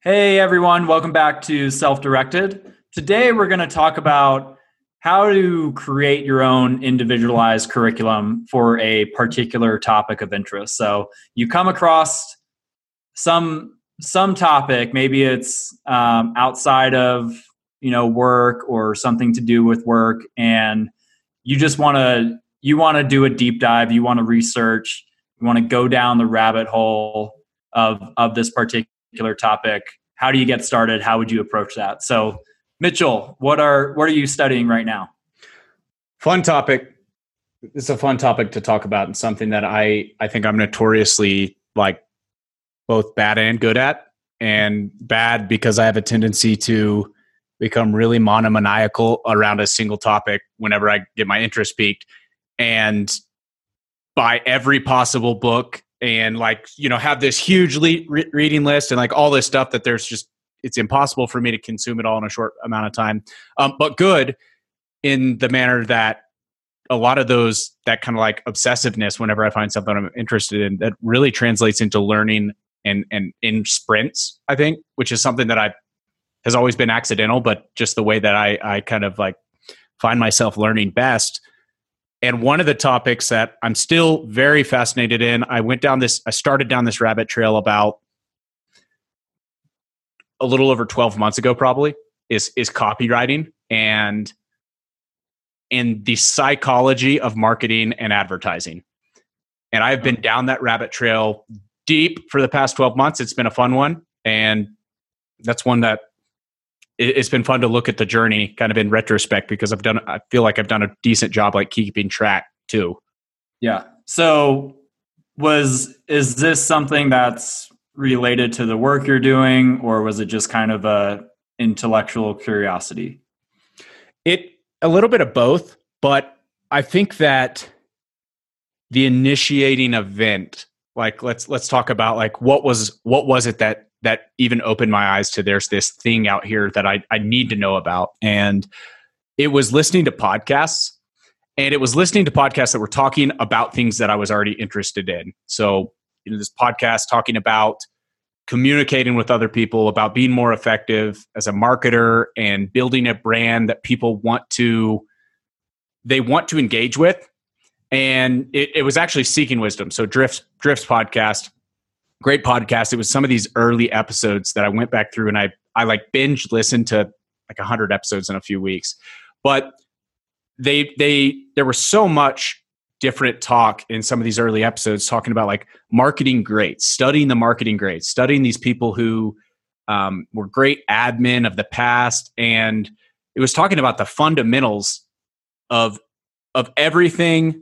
Hey everyone, welcome back to Self-Directed. Today we're going to talk about how to create your own individualized curriculum for a particular topic of interest. So you come across some topic, maybe it's outside of work or something to do with work, and you just want to do a deep dive. You want to research. You want to go down the rabbit hole of this particular topic. How do you get started? How would you approach that? So, Mitchell, what are you studying right now? Fun topic. It's a fun topic to talk about, and something that I think I'm notoriously both bad and good at. And bad because I have a tendency to become really monomaniacal around a single topic whenever I get my interest piqued, and buy every possible book and have this huge reading list and all this stuff that it's impossible for me to consume it all in a short amount of time. But good in the manner that a lot of that kind of obsessiveness, whenever I find something I'm interested in, that really translates into learning and in sprints, I think, which is something that has always been accidental, but just the way that I kind of find myself learning best. And one of the topics that I'm still very fascinated in, I started down this rabbit trail about a little over 12 months ago, probably, is copywriting and the psychology of marketing and advertising. And I've been down that rabbit trail deep for the past 12 months. It's been a fun one. And that's one that it's been fun to look at the journey kind of in retrospect, because I feel like I've done a decent job keeping track too. Yeah. So is this something that's related to the work you're doing, or was it just kind of a intellectual curiosity? A little bit of both, but I think that the initiating event, let's talk about what was it that even opened my eyes to there's this thing out here that I need to know about. And it was listening to podcasts, and it was listening to podcasts that were talking about things that I was already interested in. So, this podcast talking about communicating with other people, about being more effective as a marketer and building a brand that people want to engage with. And it was actually Seeking Wisdom. So Drift's podcast, great podcast. It was some of these early episodes that I went back through, and I binge listened to 100 episodes in a few weeks. But there was so much different talk in some of these early episodes talking about marketing greats, studying the marketing greats, studying these people who were great admin of the past. And it was talking about the fundamentals of everything.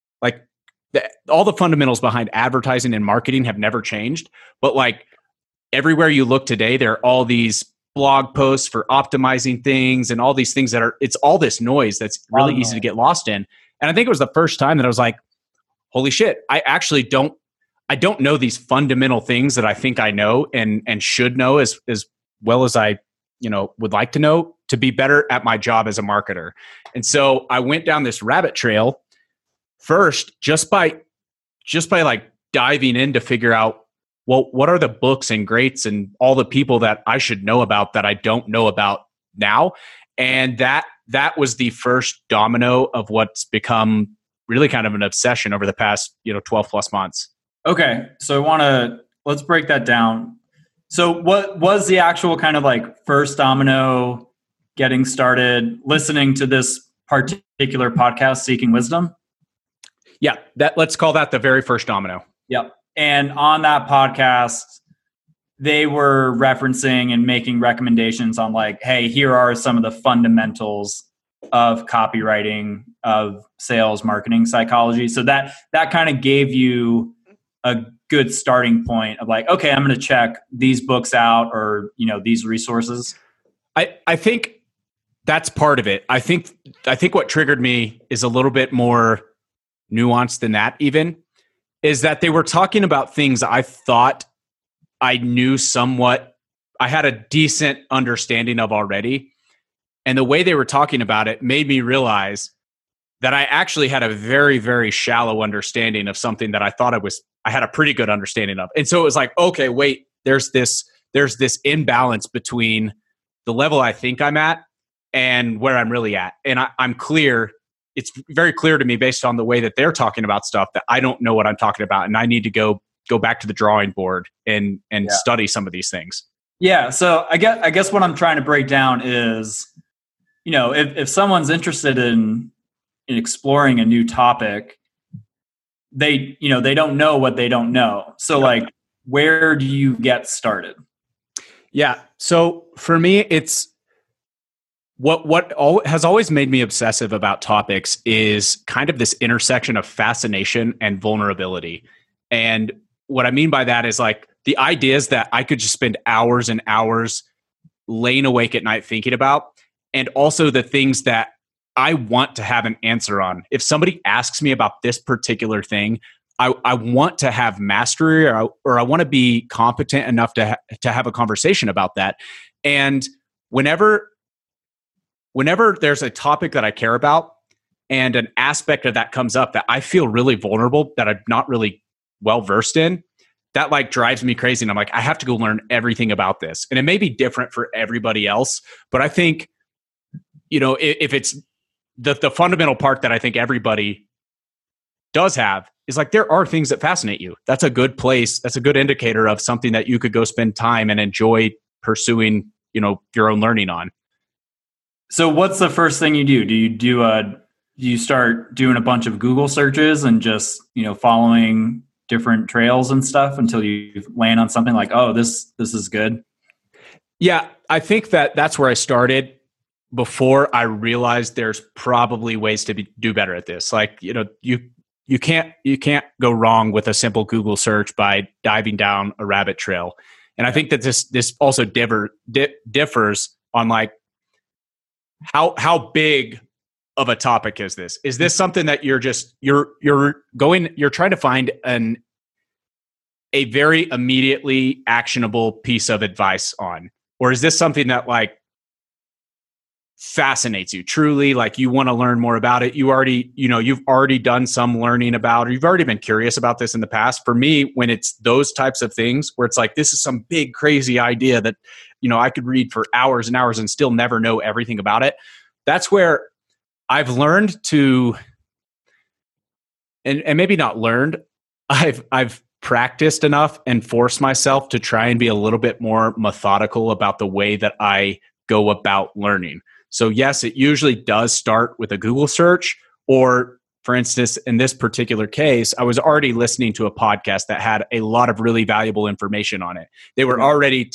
All the fundamentals behind advertising and marketing have never changed. But everywhere you look today, there are all these blog posts for optimizing things and all these things it's all this noise that's really easy to get lost in. And I think it was the first time that I was like, holy shit, I actually don't know these fundamental things that I think I know and should know as well as I, would like to know to be better at my job as a marketer. And so I went down this rabbit trail first, just by diving in to figure out, well, what are the books and greats and all the people that I should know about that I don't know about now? And that was the first domino of what's become really kind of an obsession over the past, 12 plus months. Okay. So let's break that down. So what was the actual kind of first domino getting started listening to this particular podcast, Seeking Wisdom? Yeah, let's call that the very first domino. Yep. And on that podcast, they were referencing and making recommendations on hey, here are some of the fundamentals of copywriting, of sales, marketing, psychology. So that kind of gave you a good starting point of okay, I'm going to check these books out, or, these resources. I think that's part of it. I think what triggered me is a little bit more nuanced than that, even, is that they were talking about things I thought I knew somewhat, I had a decent understanding of already. And the way they were talking about it made me realize that I actually had a very, very shallow understanding of something that I thought I had a pretty good understanding of. And so it was okay, wait, there's this there's this imbalance between the level I think I'm at and where I'm really at. And I'm clear. It's very clear to me based on the way that they're talking about stuff that I don't know what I'm talking about. And I need to go back to the drawing board and study some of these things. Yeah. So I guess what I'm trying to break down is, if someone's interested in exploring a new topic, they don't know what they don't know. So like, where do you get started? Yeah. So for me, it's what has always made me obsessive about topics is kind of this intersection of fascination and vulnerability. And what I mean by that is like the ideas that I could just spend hours and hours laying awake at night thinking about, and also the things that I want to have an answer on. If somebody asks me about this particular thing, I want to have mastery, or I want to be competent enough to have a conversation about that. And whenever there's a topic that I care about and an aspect of that comes up that I feel really vulnerable, that I'm not really well versed in, that like drives me crazy. And I'm like, I have to go learn everything about this. And it may be different for everybody else, but I think, if it's the fundamental part that I think everybody does have is like, there are things that fascinate you. That's a good place. That's a good indicator of something that you could go spend time and enjoy pursuing, your own learning on. So what's the first thing you do? Do you start doing a bunch of Google searches and just, following different trails and stuff until you land on something like, oh, this is good? Yeah, I think that's where I started before I realized there's probably ways to do better at this. Like, you can't go wrong with a simple Google search by diving down a rabbit trail. And I think that this also differs on like how big of a topic is this? Is this something that you're trying to find a very immediately actionable piece of advice on? Or is this something that like fascinates you truly, like you want to learn more about it? You've already done some learning about, or you've already been curious about this in the past. For me, when it's those types of things where it's like, this is some big crazy idea that, I could read for hours and hours and still never know everything about it. That's where I've learned to, and maybe not learned, I've practiced enough and forced myself to try and be a little bit more methodical about the way that I go about learning. So yes, it usually does start with a Google search, or for instance, in this particular case, I was already listening to a podcast that had a lot of really valuable information on it. They were already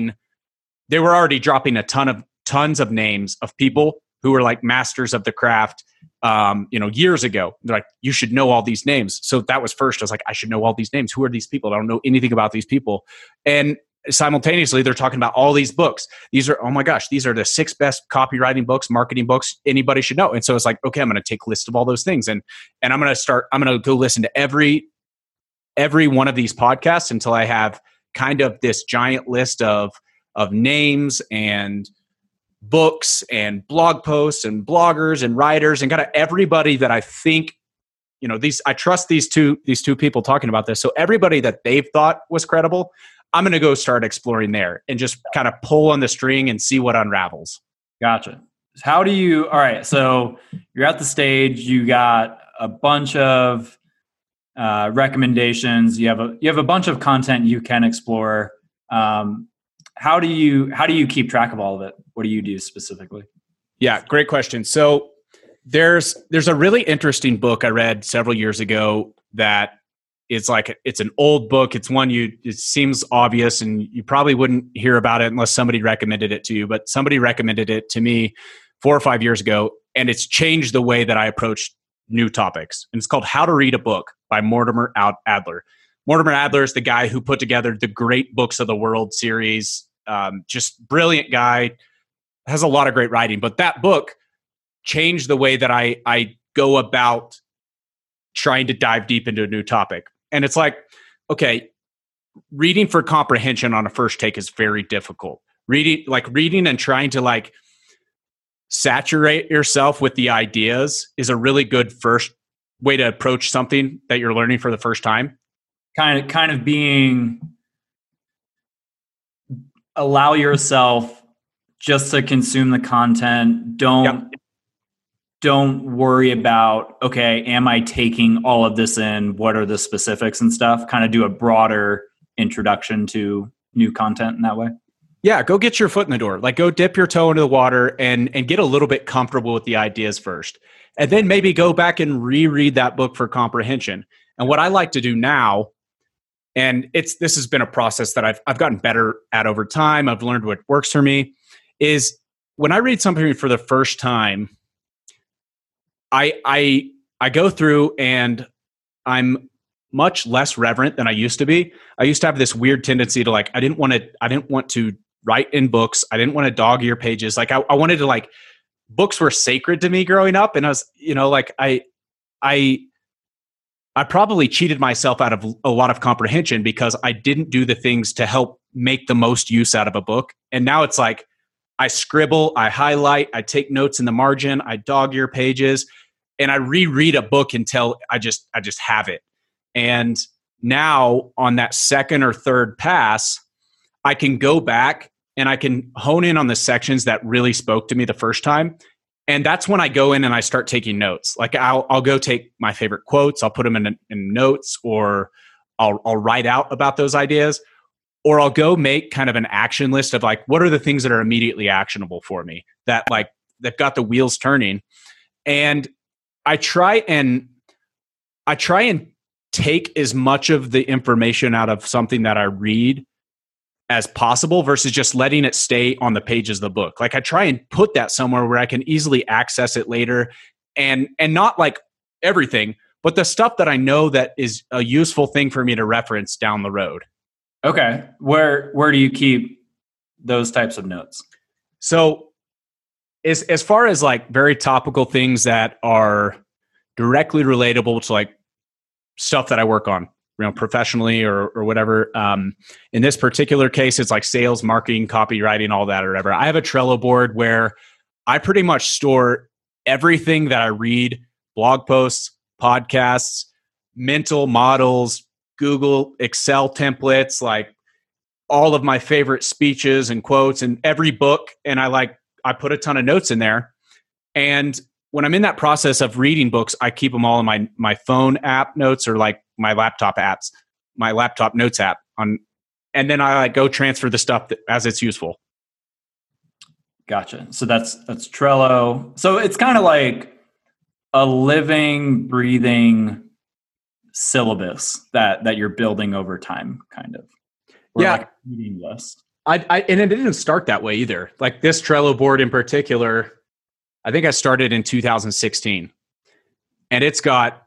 dropping tons of names of people who were like masters of the craft, years ago. They're like, you should know all these names. So that was first. I was like, I should know all these names. Who are these people? I don't know anything about these people. And simultaneously, they're talking about all these books. These are, oh my gosh, these are the 6 best copywriting books, marketing books anybody should know. And so it's like, okay, I'm going to take a list of all those things. And I'm going to go listen to every one of these podcasts until I have kind of this giant list of names and books and blog posts and bloggers and writers and kind of everybody that I think, I trust these two people talking about this. So everybody that they've thought was credible, I'm going to go start exploring there and just kind of pull on the string and see what unravels. Gotcha. All right, so you're at the stage, you got a bunch of recommendations, you have a bunch of content you can explore. How do you keep track of all of it? What do you do specifically? Yeah, great question. So there's a really interesting book I read several years ago that is like, it's an old book. It's one it seems obvious and you probably wouldn't hear about it unless somebody recommended it to you, but somebody recommended it to me 4 or 5 years ago, and it's changed the way that I approach new topics. And it's called How to Read a Book by Mortimer Adler. Mortimer Adler is the guy who put together the Great Books of the World series. Just brilliant guy, has a lot of great writing. But that book changed the way that I go about trying to dive deep into a new topic. And it's like, okay, reading for comprehension on a first take is very difficult. Reading and trying to like saturate yourself with the ideas is a really good first way to approach something that you're learning for the first time. Kind of being allow yourself just to consume the content. Don't worry about, okay, am I taking all of this in? What are the specifics and stuff? Kind of do a broader introduction to new content in that way. Yeah, go get your foot in the door. Like, go dip your toe into the water and get a little bit comfortable with the ideas first. And then maybe go back and reread that book for comprehension. And what I like to do now, and this has been a process that I've gotten better at over time, I've learned what works for me, is when I read something for the first time, I go through and I'm much less reverent than I used to be. I used to have this weird tendency to I didn't want to write in books. I didn't want to dog ear pages. Like I wanted to books were sacred to me growing up. And I was, I probably cheated myself out of a lot of comprehension because I didn't do the things to help make the most use out of a book. And now it's like, I scribble, I highlight, I take notes in the margin, I dog ear pages, and I reread a book until I just have it. And now on that second or third pass, I can go back and I can hone in on the sections that really spoke to me the first time. And that's when I go in and I start taking notes. Like I'll go take my favorite quotes, I'll put them in notes, or I'll write out about those ideas. Or I'll go make kind of an action list of what are the things that are immediately actionable for me that got the wheels turning. And I try and take as much of the information out of something that I read as possible versus just letting it stay on the pages of the book. I try and put that somewhere where I can easily access it later, and not everything, but the stuff that I know that is a useful thing for me to reference down the road. Okay. Where do you keep those types of notes? So as far as very topical things that are directly relatable to stuff that I work on, professionally or whatever. In this particular case, it's sales, marketing, copywriting, all that or whatever. I have a Trello board where I pretty much store everything that I read, blog posts, podcasts, mental models, Google, Excel templates, all of my favorite speeches and quotes and every book. And I put a ton of notes in there. And when I'm in that process of reading books, I keep them all in my phone app notes or my laptop apps, my laptop notes app and then I go transfer the stuff as it's useful. Gotcha. So that's Trello. So it's kind of like a living, breathing syllabus that you're building over time, kind of. Or yeah. A reading list. And it didn't start that way either. This Trello board in particular, I think I started in 2016, and it's got,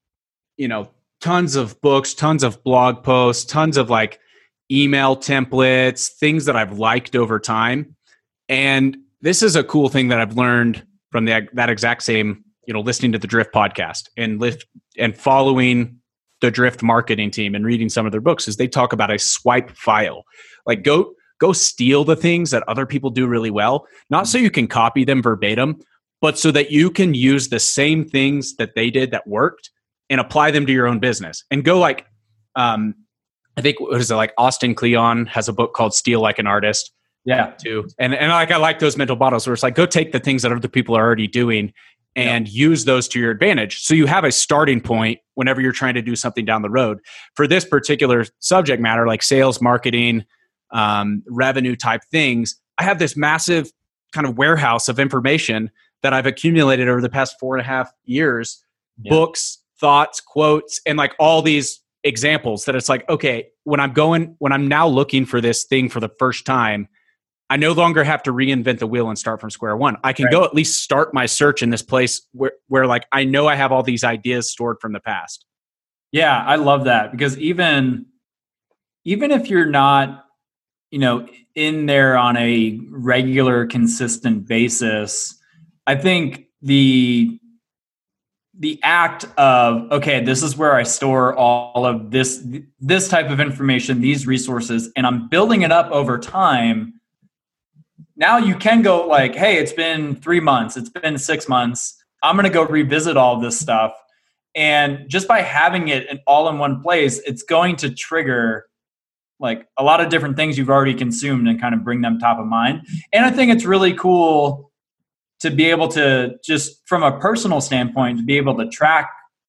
tons of books, tons of blog posts, tons of email templates, things that I've liked over time. And this is a cool thing that I've learned from that exact same, listening to the Drift podcast and following the Drift marketing team and reading some of their books, is they talk about a swipe file. Go steal the things that other people do really well, not so you can copy them verbatim, but so that you can use the same things that they did that worked and apply them to your own business. And go I think, Austin Kleon has a book called Steal Like an Artist. Yeah. Too. And I like those mental models where it's go take the things that other people are already doing and use those to your advantage. So you have a starting point whenever you're trying to do something down the road. For this particular subject matter, sales, marketing, revenue type things, I have this massive kind of warehouse of information that I've accumulated over the past 4.5 years, books, thoughts, quotes, and all these examples that it's okay, when I'm now looking for this thing for the first time, I no longer have to reinvent the wheel and start from square one. I can go at least start my search in this place where I know I have all these ideas stored from the past. Yeah, I love that, because even if you're not, in there on a regular, consistent basis, I think the act of, okay, this is where I store all of this type of information, these resources, and I'm building it up over time. Now you can go hey, it's been 3 months, it's been 6 months, I'm going to go revisit all this stuff. And just by having it all in one place, it's going to trigger like a lot of different things you've already consumed and kind of bring them top of mind. And I think it's really cool to be able to, just from a personal standpoint, to be able to track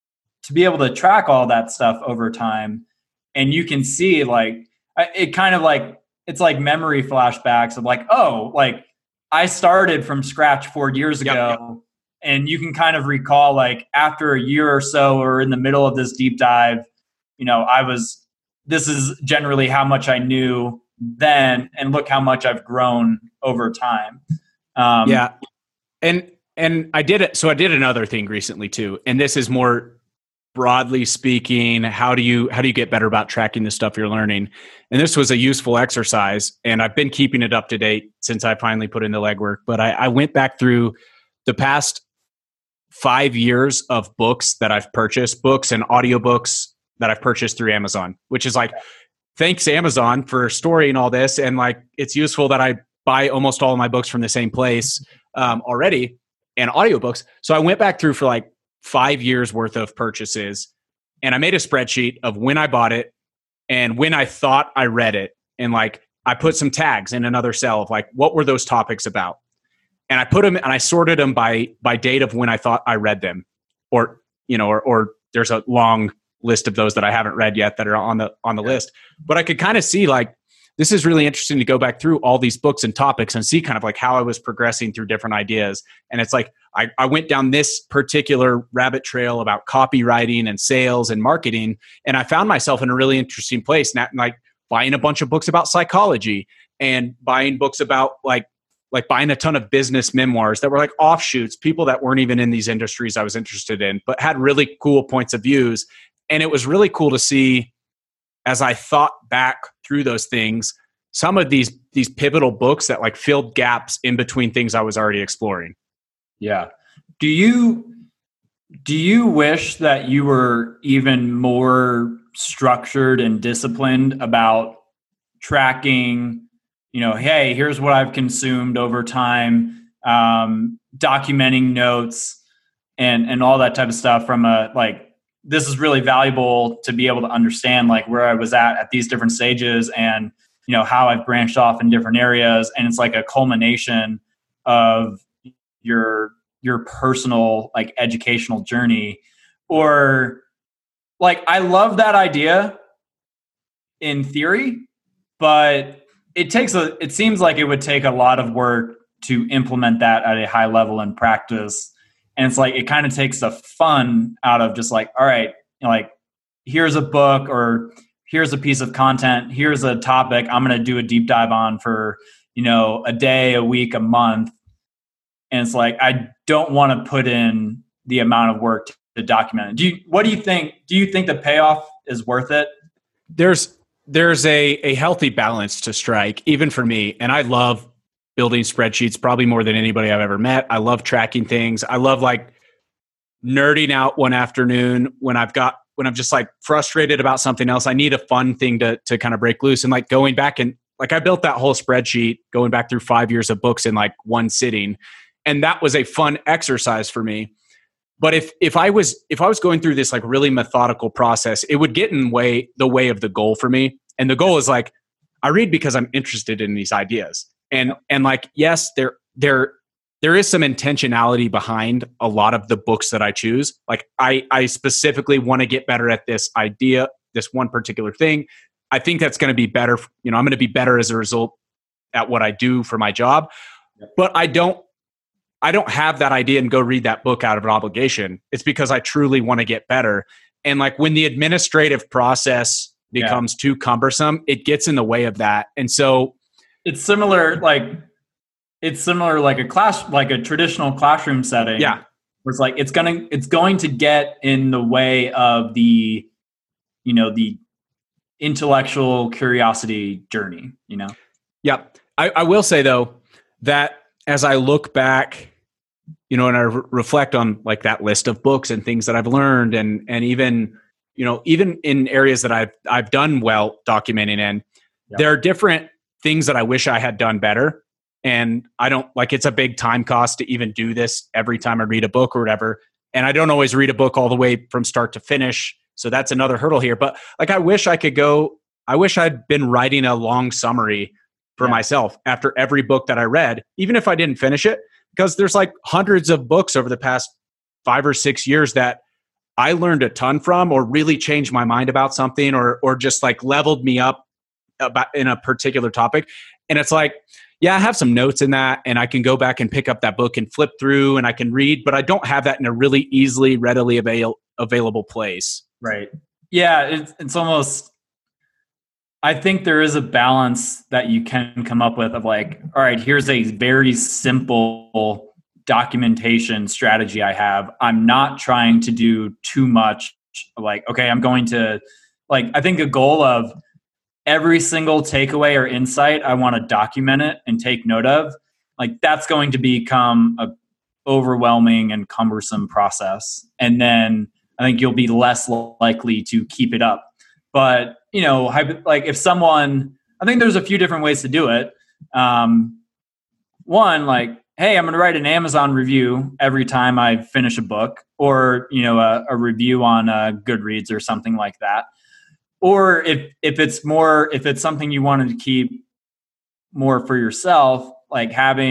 all that stuff over time. And you can see like, it kind of like, it's like memory flashbacks of like, oh, like I started from scratch 4 years ago. Yep. And you can kind of recall like after a year or so, or in the middle of this deep dive, you know, this is generally how much I knew then, and look how much I've grown over time. Yeah. And I did it. So I did another thing recently too. And this is more broadly speaking, how do you get better about tracking the stuff you're learning? And this was a useful exercise, and I've been keeping it up to date since I finally put in the legwork. But I went back through the past 5 years of books that I've purchased, books and audiobooks that I've purchased through Amazon, which is like, thanks Amazon for storing all this. And like, it's useful that I buy almost all of my books from the same place already, and audiobooks. So I went back through for like 5 years worth of purchases, and I made a spreadsheet of when I bought it and when I thought I read it. And like, I put some tags in another cell of like, what were those topics about? And I put them, and I sorted them by date of when I thought I read them, or, you know, or there's a long list of those that I haven't read yet that are on the list. But I could kind of see like, this is really interesting to go back through all these books and topics and see kind of like how I was progressing through different ideas. And it's like, I went down this particular rabbit trail about copywriting and sales and marketing. And I found myself in a really interesting place, like buying a bunch of books about psychology, and buying books about like buying a ton of business memoirs that were like offshoots, people that weren't even in these industries I was interested in, but had really cool points of views. And it was really cool to see, as I thought back through those things, some of these pivotal books that like filled gaps in between things I was already exploring. Yeah. Do you wish that you were even more structured and disciplined about tracking, you know, hey, here's what I've consumed over time, documenting notes and all that type of stuff from a like, this is really valuable to be able to understand like where I was at these different stages, and, you know, how I've branched off in different areas. And it's like a culmination of your personal like educational journey. Or like, I love that idea in theory, but it seems like it would take a lot of work to implement that at a high level in practice. And it's like, it kind of takes the fun out of just like, all right, you know, like here's a book, or here's a piece of content, here's a topic I'm going to do a deep dive on for, you know, a day, a week, a month. And it's like, I don't want to put in the amount of work to document it. What do you think? Do you think the payoff is worth it? There's a healthy balance to strike, even for me. And I love building spreadsheets probably more than anybody I've ever met. I love tracking things. I love like nerding out one afternoon when I'm just like frustrated about something else. I need a fun thing to kind of break loose, and like going back and like I built that whole spreadsheet going back through 5 years of books in like one sitting. And that was a fun exercise for me. But if I was going through this like really methodical process, it would get in the way of the goal for me. And the goal is like, I read because I'm interested in these ideas. And like, yes, there is some intentionality behind a lot of the books that I choose. Like I specifically want to get better at this idea, this one particular thing. I think that's going to be better. You know, I'm going to be better as a result at what I do for my job. But I don't have that idea and go read that book out of an obligation. It's because I truly want to get better. And like when the administrative process becomes too cumbersome, it gets in the way of that. And so it's similar like a traditional classroom setting. Yeah. Where it's like, it's going to get in the way of the, you know, the intellectual curiosity journey, you know? Yeah. I will say though, that as I look back, you know, and I reflect on like that list of books and things that I've learned, and even, you know, even in areas that I've done well documenting in, there are different things that I wish I had done better. And I don't like, it's a big time cost to even do this every time I read a book or whatever. And I don't always read a book all the way from start to finish. So that's another hurdle here. But like, I wish I could go I wish I'd been writing a long summary for myself after every book that I read, even if I didn't finish it, because there's like hundreds of books over the past 5 or 6 years that I learned a ton from, or really changed my mind about something, or just like leveled me up about in a particular topic. And it's like, yeah, I have some notes in that, and I can go back and pick up that book and flip through, and I can read, but I don't have that in a really easily, readily available place. Right. Yeah, it's almost, I think there is a balance that you can come up with of like, all right, here's a very simple documentation strategy I have. I'm not trying to do too much. Like, okay, I'm going to, like, I think a goal of every single takeaway or insight, I want to document it and take note of. Like, that's going to become a overwhelming and cumbersome process. And then I think you'll be less likely to keep it up. But, you know, like if someone, I think there's a few different ways to do it. One, like, hey, I'm going to write an Amazon review every time I finish a book, or, you know, a review on Goodreads or something like that. Or if it's something you wanted to keep more for yourself, like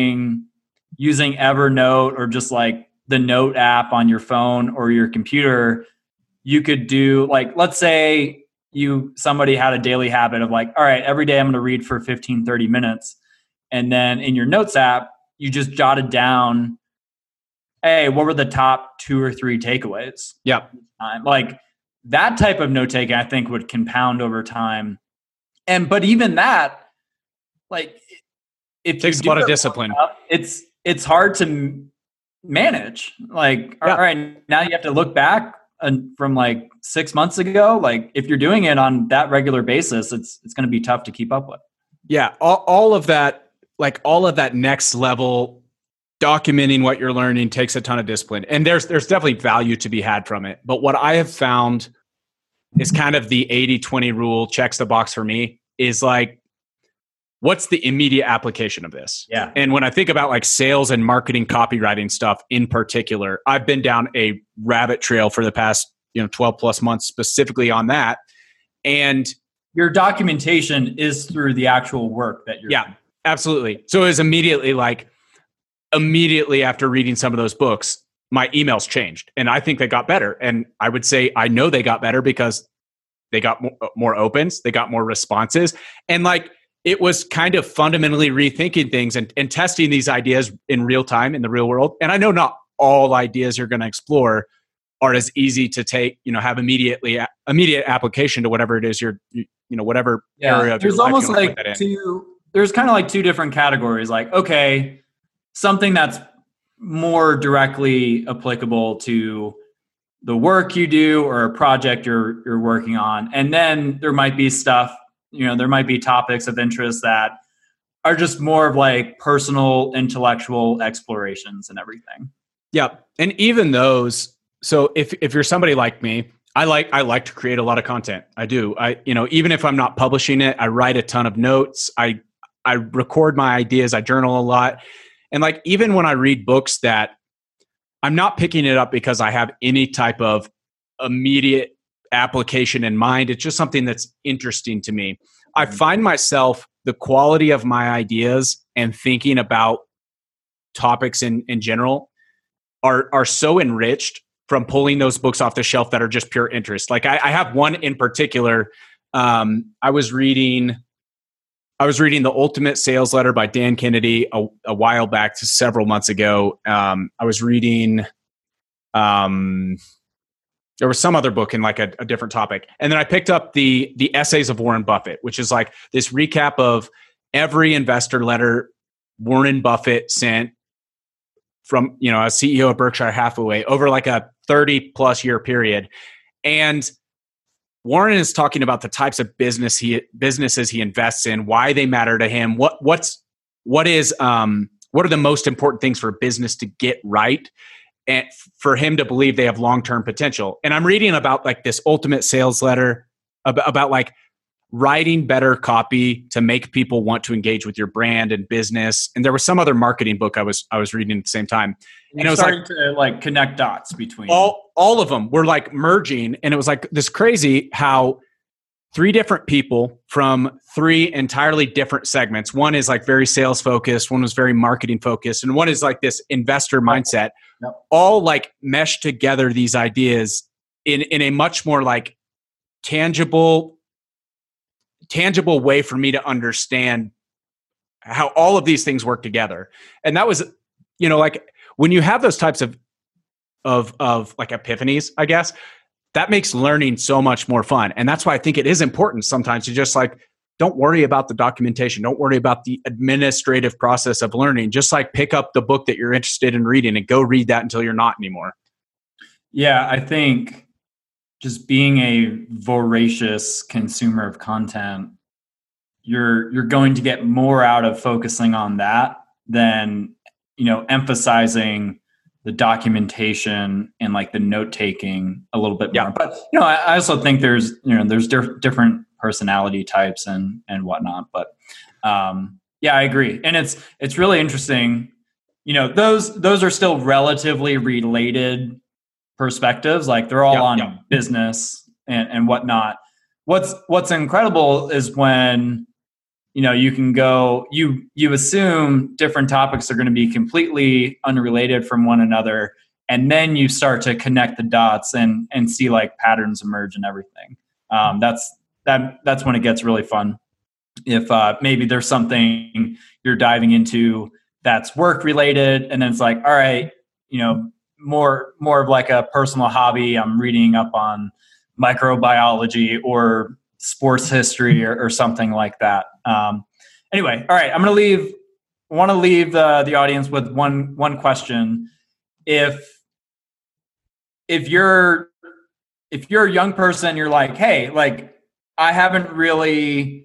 using Evernote or just like the Note app on your phone or your computer, you could do, like, let's say somebody had a daily habit of like, all right, every day I'm going to read for 15, 30 minutes. And then in your Notes app, you just jotted down, hey, what were the top 2 or 3 takeaways? Yep. Like that type of note taking, I think, would compound over time. But even that, like, it takes a lot of discipline. It's hard to manage. Like, all right, now you have to look back from like 6 months ago. Like, if you're doing it on that regular basis, it's going to be tough to keep up with. Yeah, all of that, like all of that next level documenting what you're learning takes a ton of discipline, and there's definitely value to be had from it. But what I have found is kind of the 80-20 rule, checks the box for me, is like, what's the immediate application of this? Yeah. And when I think about like sales and marketing, copywriting stuff in particular, I've been down a rabbit trail for the past 12 plus months specifically on that. And your documentation is through the actual work that you're doing. Absolutely. So it was immediately after reading some of those books, my emails changed, and I think they got better. And I would say I know they got better because they got more opens, they got more responses, and like it was kind of fundamentally rethinking things and testing these ideas in real time in the real world. And I know not all ideas you're going to explore are as easy to take, have immediate application to whatever it is whatever area of your life. There's almost like there's kind of like 2 different categories. Like, okay, something that's more directly applicable to the work you do or a project you're working on. And then there might be stuff, there might be topics of interest that are just more of like personal intellectual explorations and everything. Yeah. And even those, so if you're somebody like me, I like to create a lot of content. I do. Even if I'm not publishing it, I write a ton of notes. I record my ideas. I journal a lot. And like, even when I read books that I'm not picking it up because I have any type of immediate application in mind, it's just something that's interesting to me. I find myself, the quality of my ideas and thinking about topics in general are so enriched from pulling those books off the shelf that are just pure interest. Like I have one in particular. I was reading The Ultimate Sales Letter by Dan Kennedy a while back, several months ago. I was reading, there was some other book in like a different topic. And then I picked up the Essays of Warren Buffett, which is like this recap of every investor letter Warren Buffett sent from, a CEO of Berkshire Hathaway over like a 30 plus year period. And Warren is talking about the types of businesses he invests in, why they matter to him, what are the most important things for a business to get right, and for him to believe they have long-term potential. And I'm reading about like this Ultimate Sales Letter about like writing better copy to make people want to engage with your brand and business. And there was some other marketing book I was reading at the same time. And it was starting to like connect dots between all of them were like merging. And it was like this crazy how three different people from three entirely different segments. One is like very sales focused, one was very marketing focused, and one is like this investor mindset. Yep. All like mesh together these ideas in a much more like tangible way for me to understand how all of these things work together. And that was, like when you have those types of like epiphanies, I guess, that makes learning so much more fun. And that's why I think it is important sometimes to just like, don't worry about the documentation. Don't worry about the administrative process of learning. Just like pick up the book that you're interested in reading and go read that until you're not anymore. Yeah, I think just being a voracious consumer of content, you're going to get more out of focusing on that than, emphasizing the documentation and like the note taking a little bit more. But I also think there's different personality types and whatnot. But yeah, I agree, and it's really interesting. Those are still relatively related perspectives. Like they're all on business and whatnot. What's incredible is when you can go, you assume different topics are going to be completely unrelated from one another. And then you start to connect the dots and see like patterns emerge and everything. That's when it gets really fun. If maybe there's something you're diving into that's work related, and then it's like, all right, more of like a personal hobby. I'm reading up on microbiology or sports history or something like that. Anyway, all right, I want to leave the audience with one question. If you're a young person, you're like, hey, like I haven't really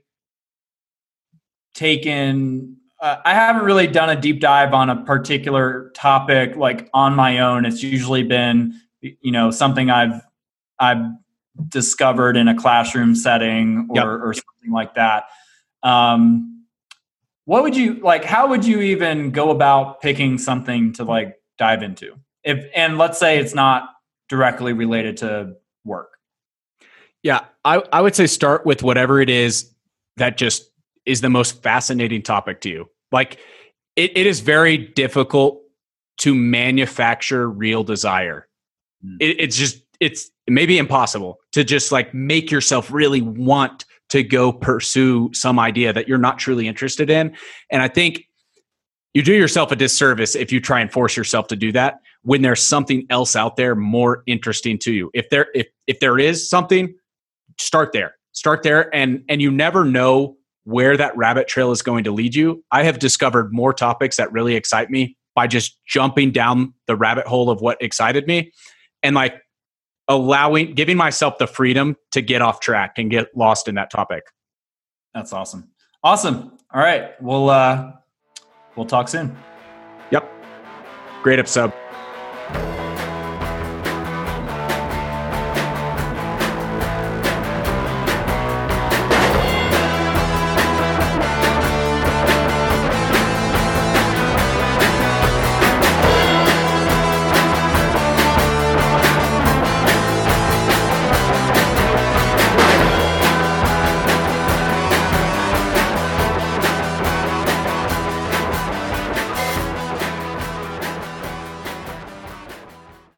done a deep dive on a particular topic like on my own. It's usually been, something I've discovered in a classroom setting or something like that. What would you like? How would you even go about picking something to like dive into? And let's say it's not directly related to work. Yeah, I would say start with whatever it is that just is the most fascinating topic to you. Like it is very difficult to manufacture real desire. It's maybe impossible to just like make yourself really want to go pursue some idea that you're not truly interested in. And I think you do yourself a disservice if you try and force yourself to do that when there's something else out there more interesting to you. If there is something, start there. And you never know where that rabbit trail is going to lead you. I have discovered more topics that really excite me by just jumping down the rabbit hole of what excited me and like giving myself the freedom to get off track and get lost in that topic. That's awesome. Awesome. All right. We'll talk soon. Yep. Great episode.